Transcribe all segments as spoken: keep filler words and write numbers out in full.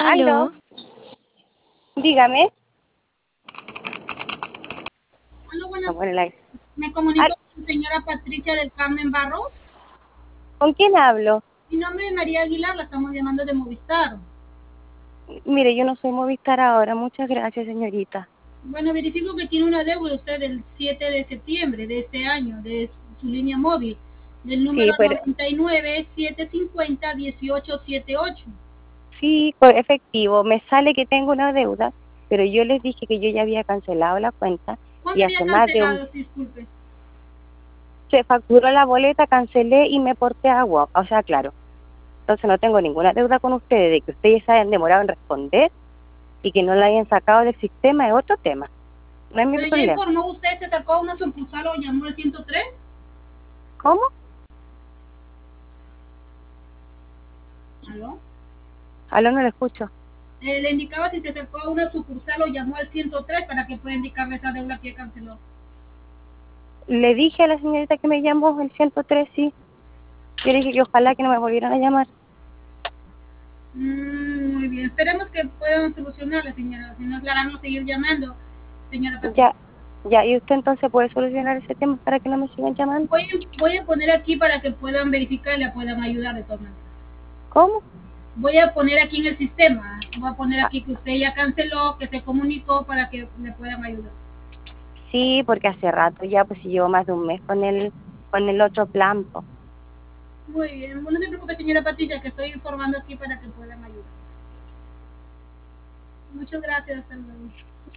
Aló, Aló, dígame. Hola, buenas Vamos el aire. tardes. Me Al- comunico con la señora Patricia del Carmen Barros. ¿Con quién hablo? Mi nombre es María Aguilar, la estamos llamando de Movistar. Mire, yo no soy Movistar ahora. Muchas gracias, señorita. Bueno, verifico que tiene una deuda usted el siete de septiembre de este año de su línea móvil, del Sí, número pero noventa y nueve, setecientos cincuenta, dieciocho setenta y ocho. sí, por efectivo. Me sale que tengo una deuda, pero yo les dije que yo ya había cancelado la cuenta y ¿Cuándo había hace más de un... cancelado? Disculpe. Se facturó la boleta, cancelé y me porté a agua. O sea, claro. Entonces no tengo ninguna deuda con ustedes. De que ustedes se hayan demorado en responder y que no la hayan sacado del sistema es otro tema. No es mi Pero ya problema. informó usted, se acercó a una sucursal o llamó al ciento tres. ¿Cómo? ¿Aló? Aló, no lo escucho. Eh, le indicaba si se acercó a una sucursal o llamó al ciento tres para que pueda indicarle esa deuda que canceló. Le dije a la señorita que me llamó el ciento tres, sí. Yo le dije que ojalá que no me volvieran a llamar. Mm, muy bien, esperemos que puedan solucionarla, señora. Si no, la van a seguir llamando, señora Ya, Patricia. ya, y usted entonces puede solucionar ese tema para que no me sigan llamando. Voy, voy a poner aquí para que puedan verificar y la puedan ayudar de todas maneras. ¿Cómo? Voy a poner aquí en el sistema, voy a poner Ah, aquí que usted ya canceló, que se comunicó para que le puedan ayudar. sí, porque hace rato ya, pues si llevo más de un mes con el, con el otro plan, po. Muy bien, no se preocupe, señora Patricia, que estoy informando aquí para que puedan ayudar. Muchas gracias, hasta luego.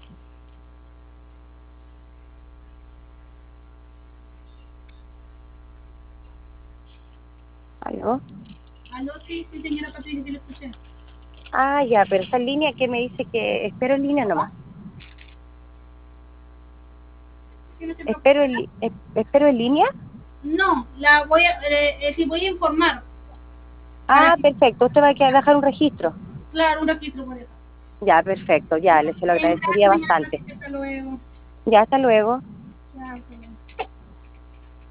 ¿Aló? Aló, sí, sí, señora Patricia, sí le escuché. Ah, ya, pero esa línea que me dice que espero en línea nomás. Sí, no se preocupe. Espero en, li- es- espero en línea. No, la voy a, eh, eh, sí voy a informar para Ah, que, perfecto. Usted va a quedar- dejar un registro. claro, un registro por eso. Ya, perfecto. Ya, le se lo Bien, agradecería gracias, señora bastante. Patricia, hasta luego. Ya, hasta luego. Chao.